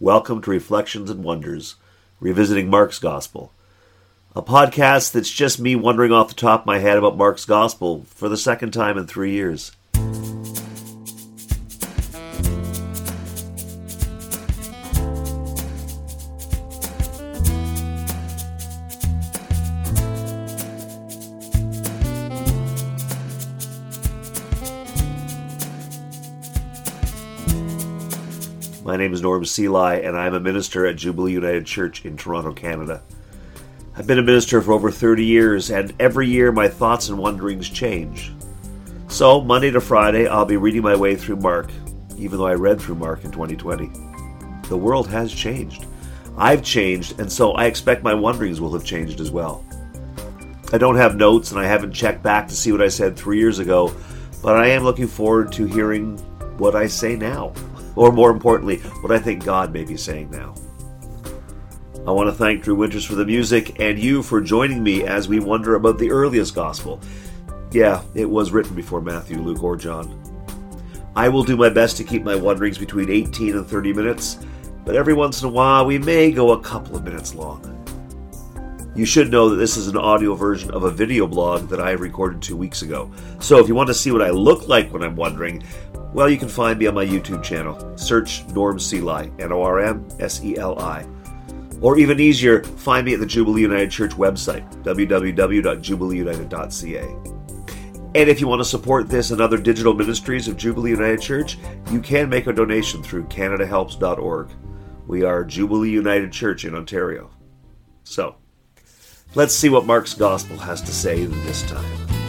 Welcome to Reflections and Wonders, revisiting Mark's Gospel. A podcast that's just me wondering off the top of my head about Mark's Gospel for the second time in 3 years. My name is Norm Seelye, and I'm a minister at Jubilee United Church in Toronto, Canada. I've been a minister for over 30 years, and every year my thoughts and wonderings change. So, Monday to Friday, I'll be reading my way through Mark, even though I read through Mark in 2020. The world has changed. I've changed, and so I expect my wonderings will have changed as well. I don't have notes, and I haven't checked back to see what I said 3 years ago, but I am looking forward to hearing what I say now. Or more importantly, what I think God may be saying now. I want to thank Drew Winters for the music and you for joining me as we wonder about the earliest gospel. Yeah, it was written before Matthew, Luke, or John. I will do my best to keep my wonderings between 18 and 30 minutes, but every once in a while we may go a couple of minutes long. You should know that this is an audio version of a video blog that I recorded 2 weeks ago. So if you want to see what I look like when I'm wondering, well, you can find me on my YouTube channel. Search Norm Seelye, N-O-R-M-S-E-L-I. Or even easier, find me at the Jubilee United Church website, www.jubileeunited.ca. And if you want to support this and other digital ministries of Jubilee United Church, you can make a donation through canadahelps.org. We are Jubilee United Church in Ontario. So, let's see what Mark's Gospel has to say this time.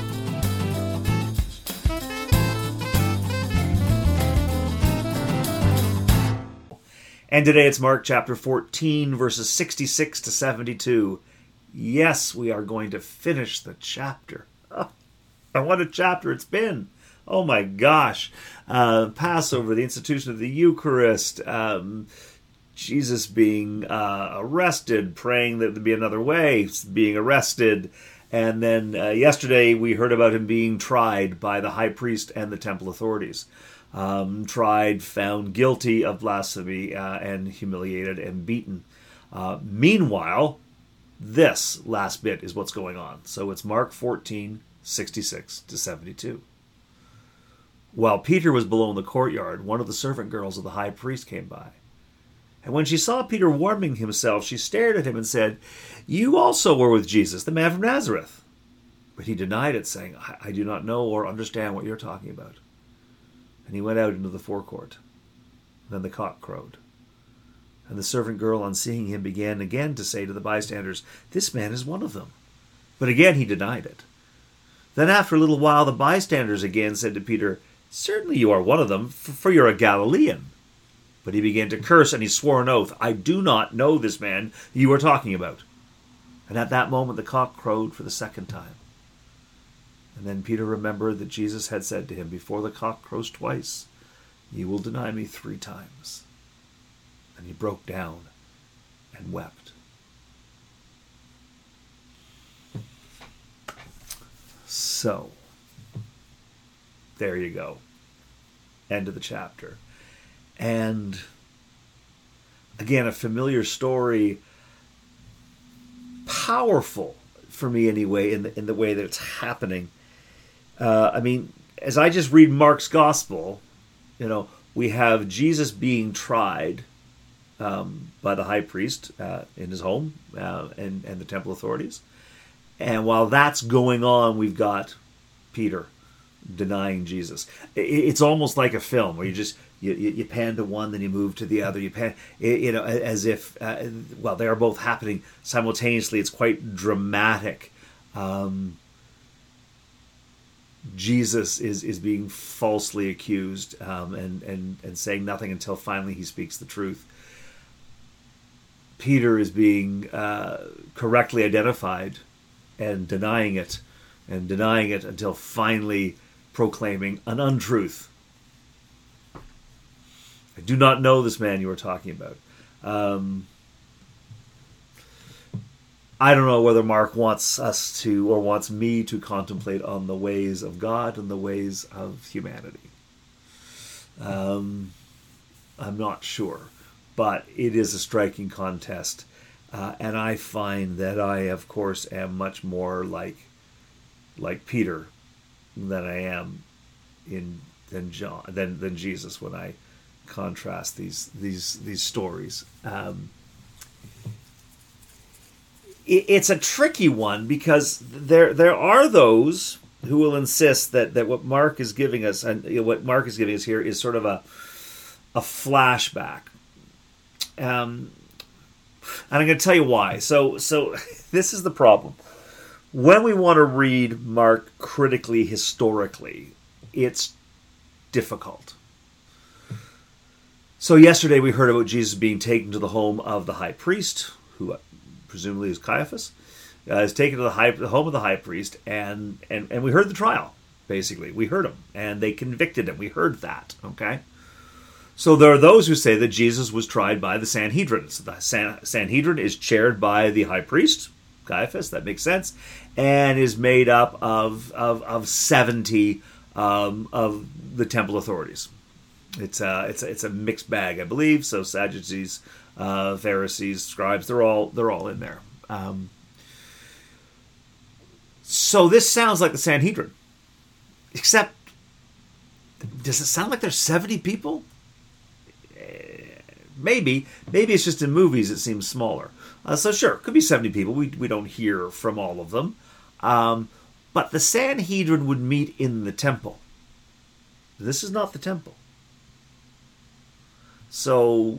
And today it's Mark chapter 14, verses 66 to 72. Yes, we are going to finish the chapter. Oh, what a chapter it's been. Oh my gosh. Passover, the institution of the Eucharist, Jesus being arrested, praying that there'd be another way, being arrested. And then yesterday we heard about him being tried by the high priest and the temple authorities. Tried, found guilty of blasphemy, and humiliated and beaten. Meanwhile, this last bit is what's going on. So it's Mark 14, 66 to 72. While Peter was below in the courtyard, one of the servant girls of the high priest came by. And when she saw Peter warming himself, she stared at him and said, "You also were with Jesus, the man from Nazareth." But he denied it, saying, I do not know or understand what you're talking about." And he went out into the forecourt. Then the cock crowed. And the servant girl, on seeing him, began again to say to the bystanders, "This man is one of them." But again he denied it. Then after a little while the bystanders again said to Peter, "Certainly you are one of them, for you're a Galilean." But he began to curse, and he swore an oath, "I do not know this man you are talking about." And at that moment the cock crowed for the second time. And then Peter remembered that Jesus had said to him, "Before the cock crows twice, you will deny me 3 times." And he broke down and wept. So, there you go. End of the chapter. And again, a familiar story, powerful for me anyway, in the way that it's happening. As I just read Mark's Gospel, we have Jesus being tried by the high priest in his home and the temple authorities. And while that's going on, we've got Peter denying Jesus. It's almost like a film where you pan to one, then you move to the other. You pan, as if, they are both happening simultaneously. It's quite dramatic. Jesus is being falsely accused and saying nothing until finally he speaks the truth. Peter is being correctly identified and denying it until finally proclaiming an untruth. "I do not know this man you are talking about." I don't know whether Mark wants us to, or wants me to, contemplate on the ways of God and the ways of humanity. I'm not sure. but it is a striking contest. And I find that I, of course, am much more like Peter than I am than Jesus when I contrast these stories. It's a tricky one because there are those who will insist that what Mark is giving us and what Mark is giving us here is sort of a flashback. And I'm going to tell you why. So this is the problem. When we want to read Mark critically, historically, it's difficult. So yesterday we heard about Jesus being taken to the home of the high priest, who presumably is Caiaphas, is taken to the home of the high priest, and we heard the trial, basically. We heard him, and they convicted him. We heard that, okay? So there are those who say that Jesus was tried by the Sanhedrin. So the Sanhedrin is chaired by the high priest, Caiaphas, that makes sense, and is made up of 70 of the temple authorities. It's a mixed bag, I believe. So Sadducees, Pharisees, scribes, they're all in there. So this sounds like the Sanhedrin, except does it sound like there's 70 people? Maybe it's just in movies it seems smaller. So sure, could be 70 people. We don't hear from all of them. But the Sanhedrin would meet in the temple. This is not the temple. So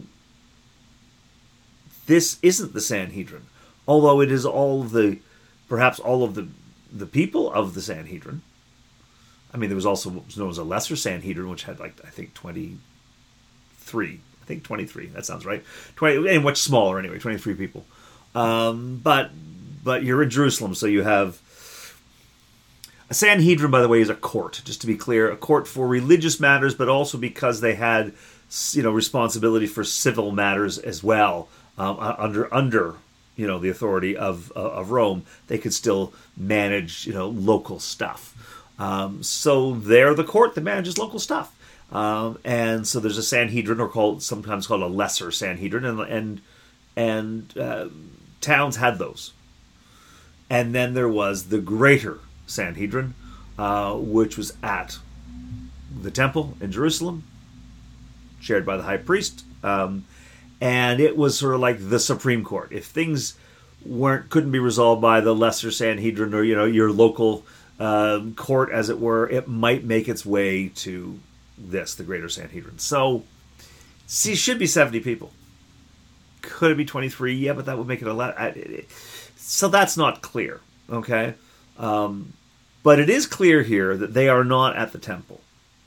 this isn't the Sanhedrin, although it is perhaps all of the people of the Sanhedrin. I mean, there was also what was known as a lesser Sanhedrin, which had I think 23. I think 23. That sounds right. 20, and much smaller anyway. 23 people. But you're in Jerusalem, so you have a Sanhedrin. By the way, is a court. Just to be clear, a court for religious matters, but also because they had responsibility for civil matters as well. Under the authority of Rome, they could still manage local stuff. So they're the court that manages local stuff. And so there's a Sanhedrin, or sometimes called a lesser Sanhedrin, and towns had those. And then there was the greater Sanhedrin, which was at the temple in Jerusalem, chaired by the high priest, and it was sort of like the Supreme Court. If things couldn't be resolved by the lesser Sanhedrin or your local court, as it were, it might make its way to the greater Sanhedrin. So, should be 70 people. Could it be 23? Yeah, but that would make it a lot. So that's not clear, okay? But it is clear here that they are not at the temple.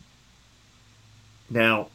Now,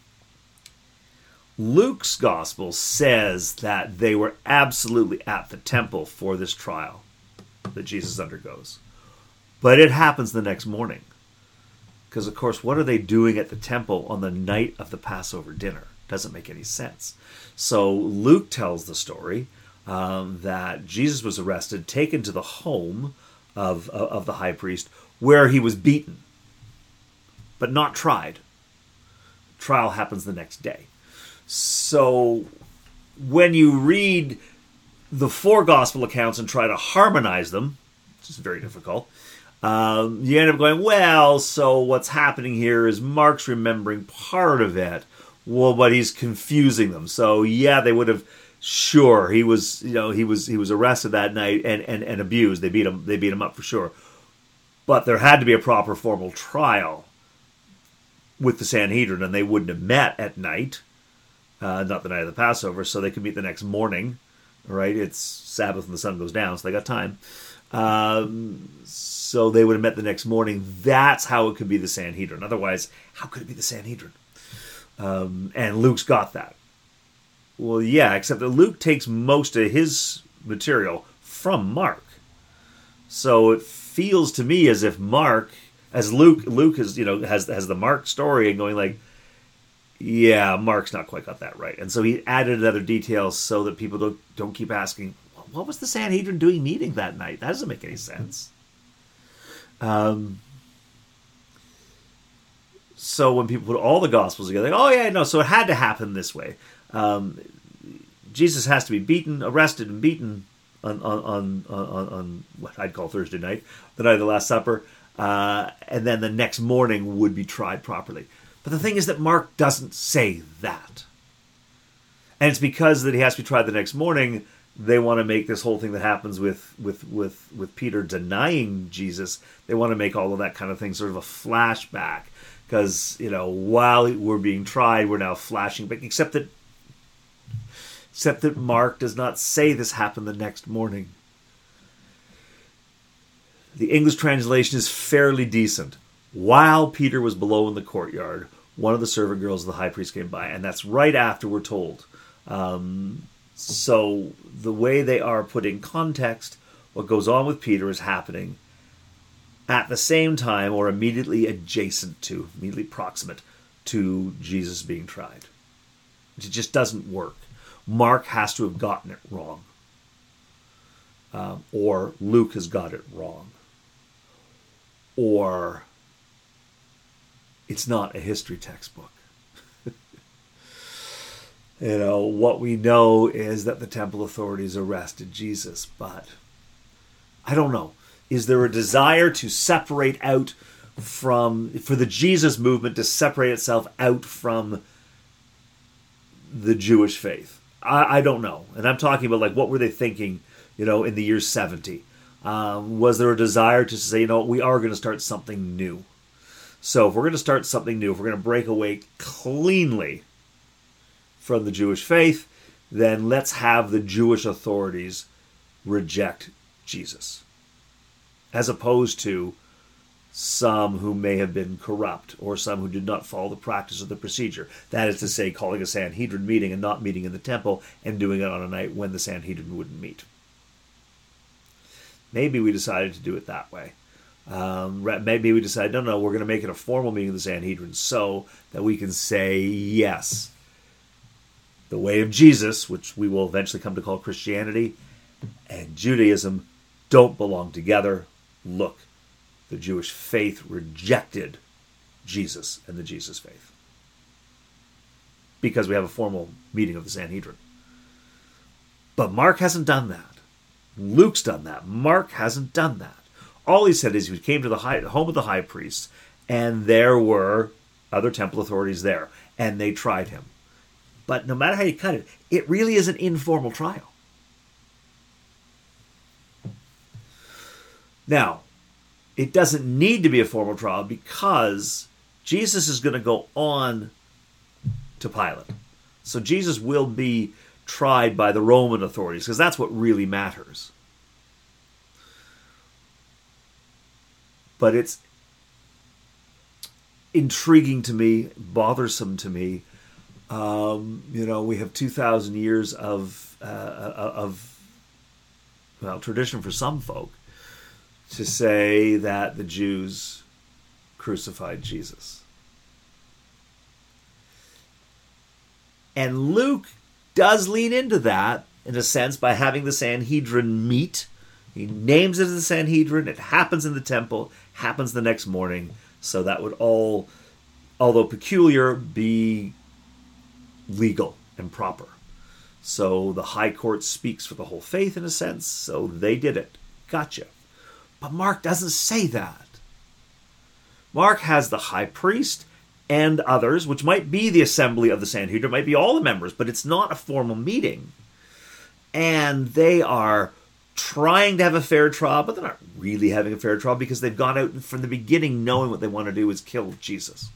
Luke's gospel says that they were absolutely at the temple for this trial that Jesus undergoes. But it happens the next morning. Because, of course, what are they doing at the temple on the night of the Passover dinner? Doesn't make any sense. So Luke tells the story that Jesus was arrested, taken to the home of the high priest, where he was beaten, but not tried. Trial happens the next day. So when you read the four gospel accounts and try to harmonize them, which is very difficult, you end up going, well, so what's happening here is Mark's remembering part of it, but he's confusing them. So yeah, they would have, sure, he was arrested that night and abused. They beat him up for sure. But there had to be a proper formal trial with the Sanhedrin, and they wouldn't have met at night, not the night of the Passover, so they could meet the next morning. Right? It's Sabbath and the sun goes down, so they got time. So they would have met the next morning. That's how it could be the Sanhedrin. Otherwise, how could it be the Sanhedrin? And Luke's got that. Well, yeah, except that Luke takes most of his material from Mark. So it feels to me as if Luke has the Mark story and going like, yeah, Mark's not quite got that right. And so he added other details so that people don't keep asking, what was the Sanhedrin doing meeting that night? That doesn't make any sense. So when people put all the Gospels together, so it had to happen this way. Jesus has to be beaten, arrested, and beaten on what I'd call Thursday night, the night of the Last Supper, and then the next morning would be tried properly. But the thing is that Mark doesn't say that. And it's because that he has to be tried the next morning, they want to make this whole thing that happens with Peter denying Jesus, they want to make all of that kind of thing sort of a flashback. Because, while we're being tried, we're now flashing back, except that Mark does not say this happened the next morning. The English translation is fairly decent. While Peter was below in the courtyard, one of the servant girls of the high priest came by, and that's right after we're told. So the way they are put in context, what goes on with Peter is happening at the same time or immediately proximate to Jesus being tried. It just doesn't work. Mark has to have gotten it wrong. Or Luke has got it wrong. Or it's not a history textbook. What we know is that the temple authorities arrested Jesus, but I don't know. Is there a desire to separate out for the Jesus movement to separate itself out from the Jewish faith? I don't know. And I'm talking about, what were they thinking, in the year 70? Was there a desire to say, we are going to start something new? So if we're going to start something new, if we're going to break away cleanly from the Jewish faith, then let's have the Jewish authorities reject Jesus. As opposed to some who may have been corrupt or some who did not follow the practice of the procedure. That is to say, calling a Sanhedrin meeting and not meeting in the temple and doing it on a night when the Sanhedrin wouldn't meet. Maybe we decided to do it that way. Maybe we decided, no, we're going to make it a formal meeting of the Sanhedrin so that we can say, yes, the way of Jesus, which we will eventually come to call Christianity, and Judaism don't belong together. Look, the Jewish faith rejected Jesus and the Jesus faith because we have a formal meeting of the Sanhedrin. But Mark hasn't done that. Luke's done that. Mark hasn't done that. All he said is he came to the home of the high priest, and there were other temple authorities there, and they tried him. But no matter how you cut it, it really is an informal trial. Now, it doesn't need to be a formal trial because Jesus is going to go on to Pilate. So Jesus will be tried by the Roman authorities because that's what really matters. But it's intriguing to me, bothersome to me. We have 2,000 years of tradition for some folk to say that the Jews crucified Jesus. And Luke does lean into that, in a sense, by having the Sanhedrin meet. He names it as the Sanhedrin. It happens in the temple, happens the next morning. So that would all, although peculiar, be legal and proper. So the high court speaks for the whole faith, in a sense. So they did it. Gotcha. But Mark doesn't say that. Mark has the high priest and others, which might be the assembly of the Sanhedrin, might be all the members, but it's not a formal meeting. And they are trying to have a fair trial, but they're not really having a fair trial because they've gone out from the beginning knowing what they want to do is kill Jesus.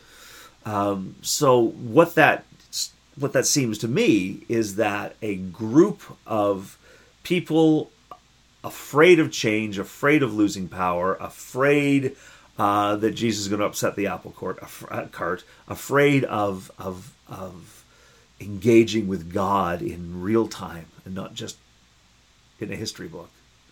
So what that seems to me is that a group of people afraid of change, afraid of losing power, afraid that Jesus is going to upset the apple cart, afraid of engaging with God in real time and not just in a history book,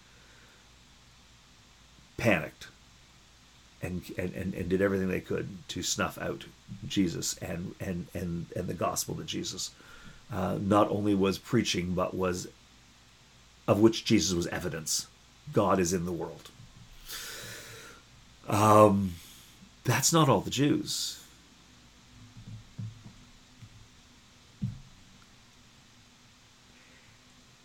panicked and did everything they could to snuff out Jesus and the gospel that Jesus not only was preaching, but was of which Jesus was evidence. God is in the world. That's not all the Jews.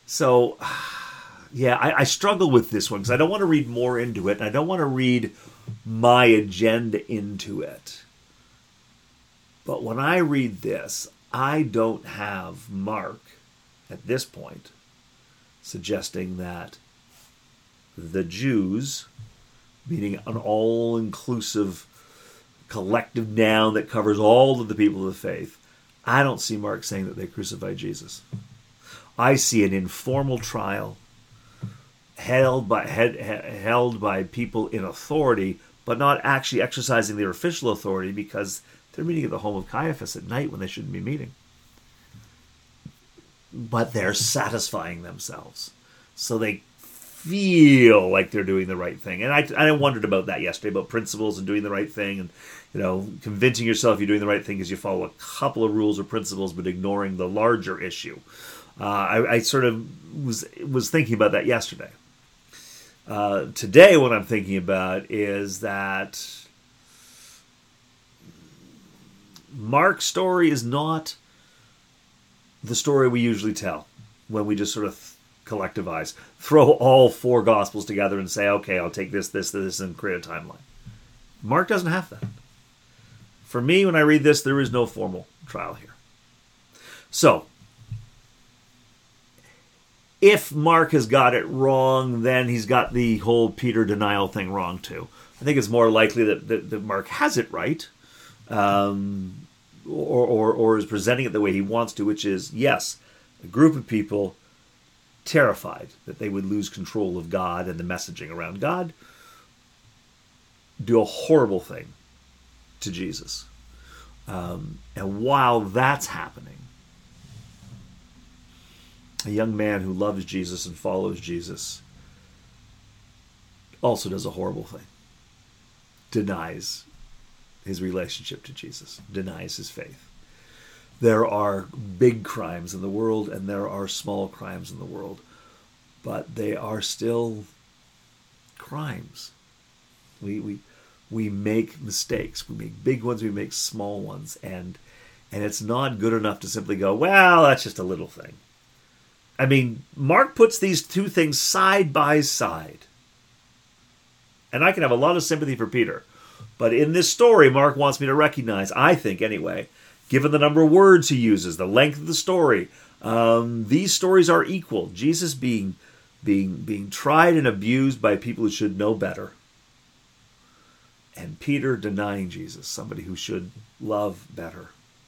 So, yeah, I struggle with this one because I don't want to read more into it, and I don't want to read my agenda into it. But when I read this, I don't have Mark, at this point, suggesting that the Jews, meaning an all-inclusive collective noun that covers all of the people of the faith, I don't see Mark saying that they crucified Jesus. I see an informal trial held by people in authority, but not actually exercising their official authority because they're meeting at the home of Caiaphas at night when they shouldn't be meeting. But they're satisfying themselves. So they feel like they're doing the right thing. And I wondered about that yesterday, about principles and doing the right thing, and convincing yourself you're doing the right thing as you follow a couple of rules or principles, but ignoring the larger issue. I sort of was thinking about that yesterday. Today, what I'm thinking about is that Mark's story is not the story we usually tell when we just sort of collectivize, throw all four Gospels together and say, okay, I'll take this, and create a timeline. Mark doesn't have that. For me, when I read this, there is no formal trial here. So, if Mark has got it wrong, then he's got the whole Peter denial thing wrong too. I think it's more likely that Mark has it right, or is presenting it the way he wants to, which is, yes, a group of people terrified that they would lose control of God and the messaging around God, do a horrible thing to Jesus. And while that's happening, a young man who loves Jesus and follows Jesus also does a horrible thing. Denies his relationship to Jesus. Denies his faith. There are big crimes in the world and there are small crimes in the world. But they are still crimes. We make mistakes. We make big ones, we make small ones. And it's not good enough to simply go, well, that's just a little thing. I mean, Mark puts these two things side by side. And I can have a lot of sympathy for Peter. But in this story, Mark wants me to recognize, I think anyway, given the number of words he uses, the length of the story, these stories are equal. Jesus being tried and abused by people who should know better. And Peter denying Jesus, somebody who should love better.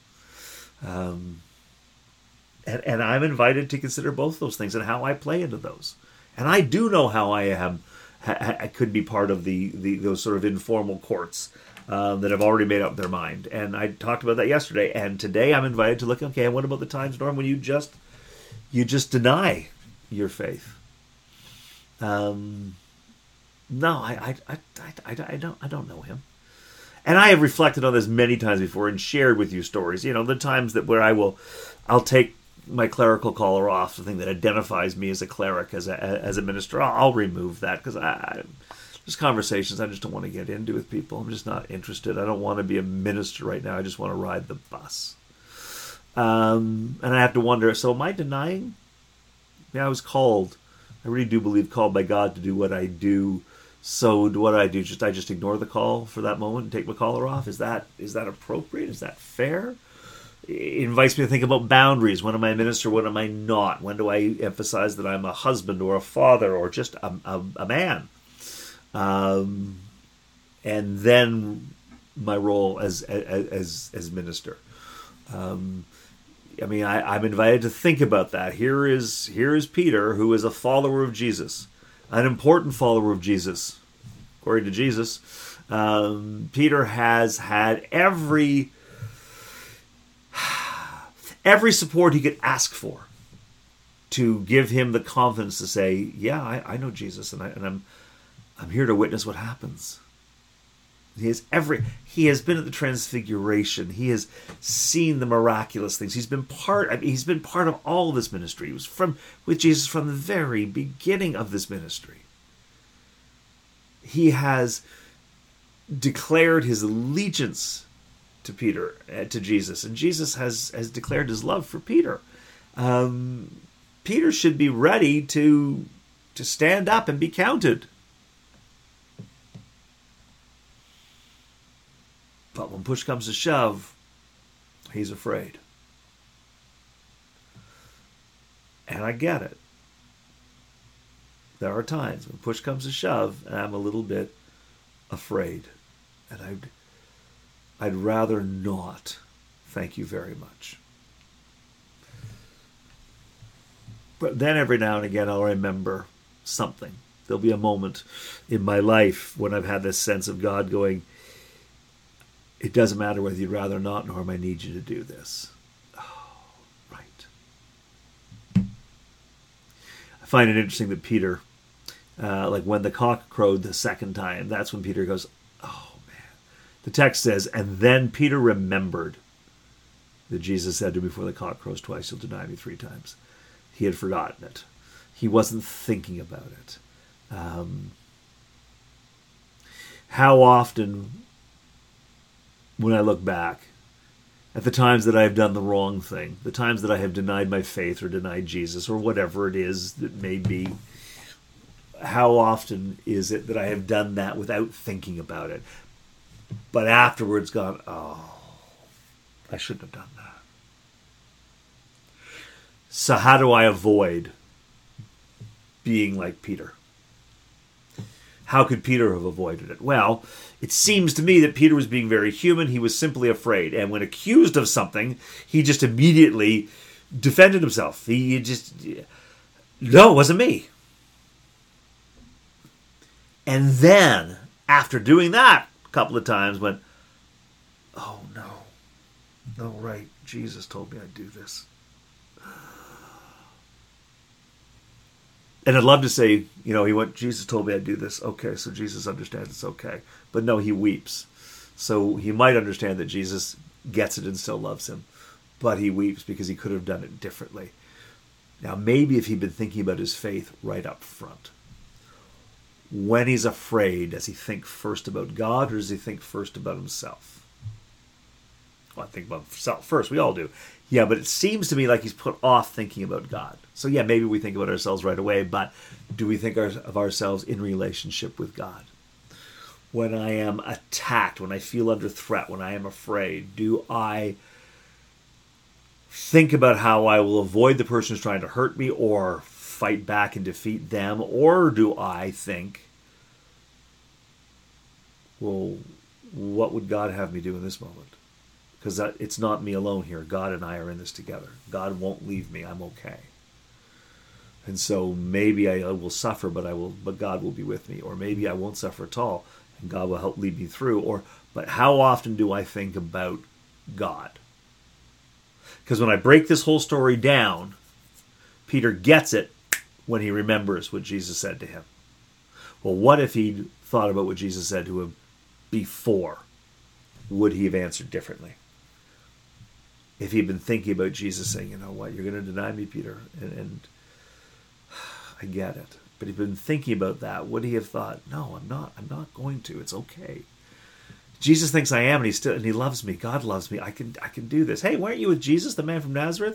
And I'm invited to consider both those things and how I play into those. And I do know how I could be part of those sort of informal courts that have already made up their mind. And I talked about that yesterday. And today I'm invited to look, okay, what about the times, Norm, when you just deny your faith? No, I don't know him. And I have reflected on this many times before and shared with you stories. The times where I'll take my clerical collar off, the thing that identifies me as a cleric, as a minister. I'll remove that because there's conversations I just don't want to get into with people. I'm just not interested. I don't want to be a minister right now. I just want to ride the bus. And I have to wonder, so am I denying? Yeah, I was called. I really do believe called by God to do what I do. So what do? I just ignore the call for that moment and take my collar off? Is that appropriate? Is that fair? It invites me to think about boundaries. When am I a minister? When am I not? When do I emphasize that I'm a husband or a father or just a man? And then my role as minister. I'm invited to think about that. Here is Peter, who is a follower of Jesus, an important follower of Jesus, according to Jesus. Peter has had every support he could ask for to give him the confidence to say, yeah, I know Jesus, and I'm here to witness what happens. He has been at the Transfiguration. He has seen the miraculous things. He's been part of all of this ministry. He was with Jesus from the very beginning of this ministry. He has declared his allegiance to Peter, to Jesus, and Jesus has declared his love for Peter. Peter should be ready to stand up and be counted. But when push comes to shove, he's afraid. And I get it. There are times when push comes to shove and I'm a little bit afraid. And I'd rather not. Thank you very much. But then every now and again I'll remember something. There'll be a moment in my life when I've had this sense of God going, it doesn't matter whether you'd rather not, Norm, I need you to do this. Oh, right. I find it interesting that Peter, like when the cock crowed the second time, that's when Peter goes, oh man. The text says, and then Peter remembered that Jesus said to him, before the cock crows twice, you'll deny me 3 times. He had forgotten it. He wasn't thinking about it. How often, when I look back at the times that I have done the wrong thing, the times that I have denied my faith or denied Jesus or whatever it is that may be, how often is it that I have done that without thinking about it, but afterwards gone, oh, I shouldn't have done that. So how do I avoid being like Peter? How could Peter have avoided it? Well, it seems to me that Peter was being very human. He was simply afraid. And when accused of something, he just immediately defended himself. He just, no, it wasn't me. And then, after doing that a couple of times, went, oh no, no, right, Jesus told me I'd do this. And I'd love to say, he went, Jesus told me I'd do this. Okay, so Jesus understands it's okay. But no, he weeps. So he might understand that Jesus gets it and still loves him. But he weeps because he could have done it differently. Now, maybe if he'd been thinking about his faith right up front. When he's afraid, does he think first about God or does he think first about himself? Well, I think about himself first. We all do. Yeah, but it seems to me like he's put off thinking about God. So yeah, maybe we think about ourselves right away, but do we think of ourselves in relationship with God? When I am attacked, when I feel under threat, when I am afraid, do I think about how I will avoid the person who's trying to hurt me or fight back and defeat them? Or do I think, well, what would God have me do in this moment? Because it's not me alone here. God and I are in this together. God won't leave me. I'm okay. And so maybe I will suffer, but God will be with me. Or maybe I won't suffer at all, and God will help lead me through. But how often do I think about God? Because when I break this whole story down, Peter gets it when he remembers what Jesus said to him. Well, what if he'd thought about what Jesus said to him before? Would he have answered differently? If he'd been thinking about Jesus saying, you know what, you're going to deny me, Peter, and I get it. But if he'd been thinking about that, would he have thought, no, I'm not going to. It's okay. Jesus thinks I am, and he loves me. God loves me. I can do this. Hey, weren't you with Jesus, the man from Nazareth?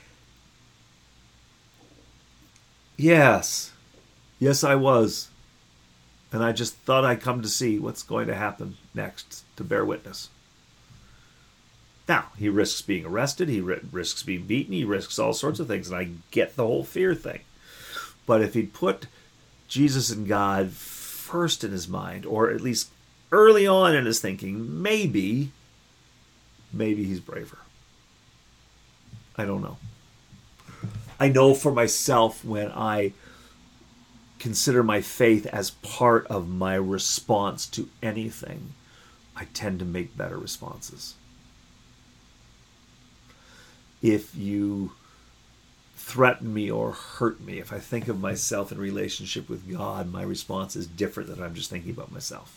Yes, I was. And I just thought I'd come to see what's going to happen next, to bear witness. Now, he risks being arrested, he risks being beaten, he risks all sorts of things, and I get the whole fear thing. But if he'd put Jesus and God first in his mind, or at least early on in his thinking, maybe he's braver. I don't know. I know for myself, when I consider my faith as part of my response to anything, I tend to make better responses. If you threaten me or hurt me, if I think of myself in relationship with God, my response is different than I'm just thinking about myself.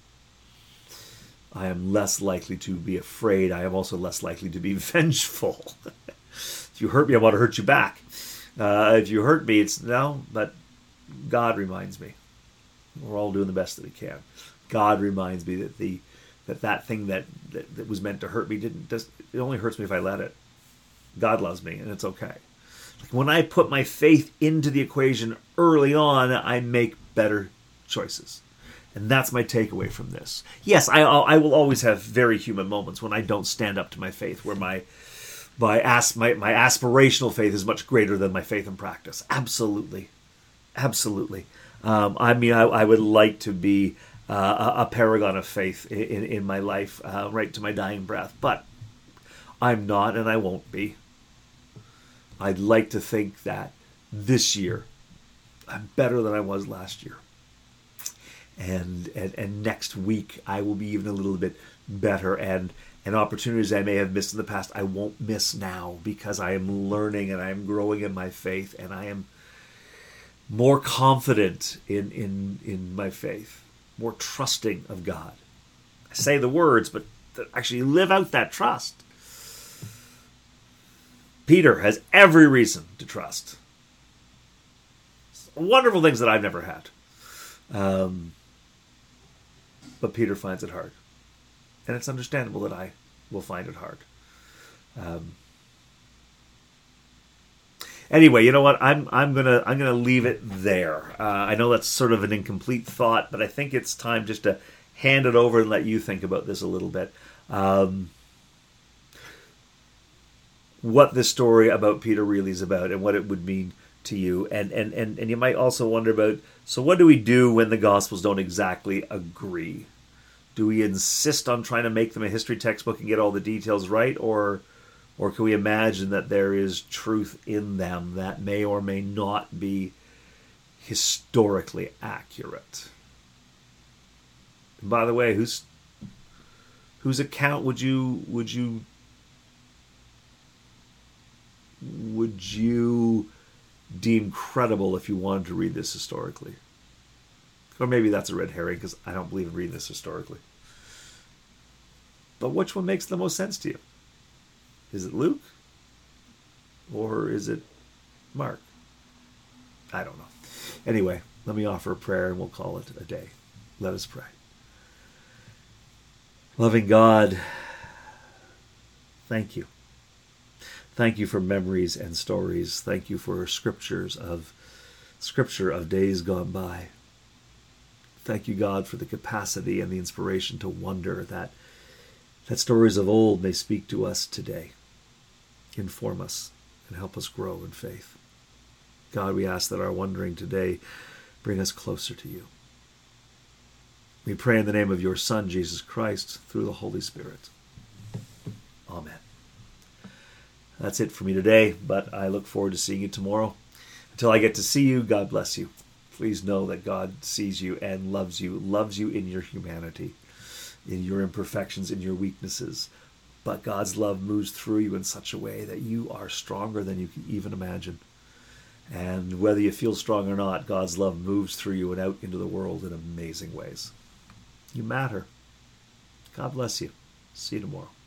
I am less likely to be afraid. I am also less likely to be vengeful. If you hurt me, I want to hurt you back. If you hurt me, it's no, but God reminds me. We're all doing the best that we can. God reminds me that that thing that was meant to hurt me it only hurts me if I let it. God loves me, and it's okay. When I put my faith into the equation early on, I make better choices. And that's my takeaway from this. Yes, I will always have very human moments when I don't stand up to my faith, where my aspirational faith is much greater than my faith in practice. Absolutely. Absolutely. I would like to be a paragon of faith in my life, right to my dying breath. But I'm not, and I won't be. I'd like to think that this year I'm better than I was last year. And next week I will be even a little bit better, and opportunities I may have missed in the past I won't miss now, because I am learning and I am growing in my faith, and I am more confident in my faith, more trusting of God. I say the words, but actually live out that trust. Peter has every reason to trust. Wonderful things that I've never had. But Peter finds it hard. And it's understandable that I will find it hard. Anyway, you know what? I'm gonna leave it there. I know that's sort of an incomplete thought, but I think it's time just to hand it over and let you think about this a little bit. What this story about Peter really is about, and what it would mean to you. And you might also wonder about, so what do we do when the Gospels don't exactly agree? Do we insist on trying to make them a history textbook and get all the details right, or can we imagine that there is truth in them that may or may not be historically accurate? And by the way, whose account would you deem credible if you wanted to read this historically? Or maybe that's a red herring, because I don't believe in reading this historically. But which one makes the most sense to you? Is it Luke? Or is it Mark? I don't know. Anyway, let me offer a prayer and we'll call it a day. Let us pray. Loving God, thank you. Thank you for memories and stories. Thank you for scripture of days gone by. Thank you, God, for the capacity and the inspiration to wonder that stories of old may speak to us today, inform us, and help us grow in faith. God, we ask that our wondering today bring us closer to you. We pray in the name of your Son, Jesus Christ, through the Holy Spirit. Amen. That's it for me today, but I look forward to seeing you tomorrow. Until I get to see you, God bless you. Please know that God sees you and loves you in your humanity, in your imperfections, in your weaknesses. But God's love moves through you in such a way that you are stronger than you can even imagine. And whether you feel strong or not, God's love moves through you and out into the world in amazing ways. You matter. God bless you. See you tomorrow.